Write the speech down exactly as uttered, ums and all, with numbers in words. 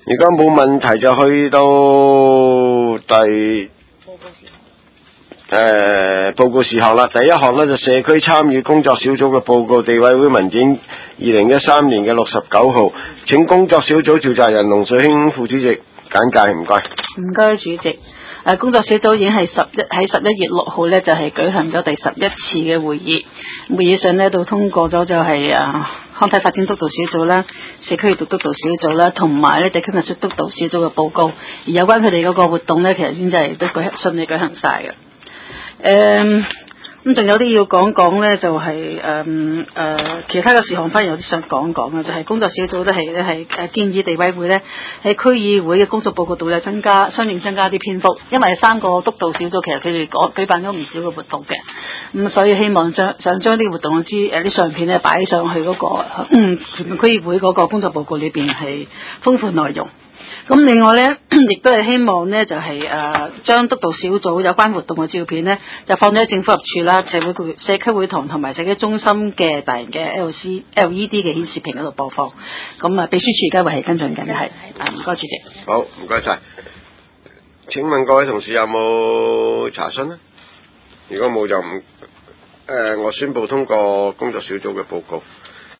如果冇問題就去到第誒報告事項啦。第一項呢，就社區參與工作小組嘅報告，地委會文件二零一三年嘅六十九號，請工作小組召集人龍水興副主席簡介，唔該。 唔該，主席。誒工作小組已經係十一喺十一月六號呢，就係、是、舉行咗第十一次嘅會議，會議上呢，都通過咗就係、是、啊康體發展督導小組啦、社區督導小組啦，同埋咧地區藝術督導小組嘅報告。而有關佢哋嗰個活動呢，其實已經就係都舉順利舉行晒嘅。誒咁仲有啲要講講咧，就係誒誒其他嘅事項，反而有啲想講講嘅，就係、是、工作小組都係咧係誒建議地委會咧喺區議會嘅工作報告度咧增加相應增加啲篇幅，因為三個督導小組其實佢哋舉舉辦咗唔少嘅活動嘅，咁、嗯、所以希望將想將啲活動嘅資誒啲相片咧擺上去嗰、那個嗯全區議會嗰個工作報告裏邊係豐富內容。咁另外咧，亦都係希望咧，就係、是、誒、呃、將督導小組有關活動嘅照片咧，就放咗喺政府合署啦、社會會、社區會堂同埋社區中心嘅大型嘅 L C L E D 嘅顯示屏嗰度播放。咁啊，秘書處而家會係跟進緊嘅係。啊，唔該主席。 好，唔該晒。請問各位同事有冇查詢呢？如果冇就唔誒、呃，我宣布通過工作小組嘅報告。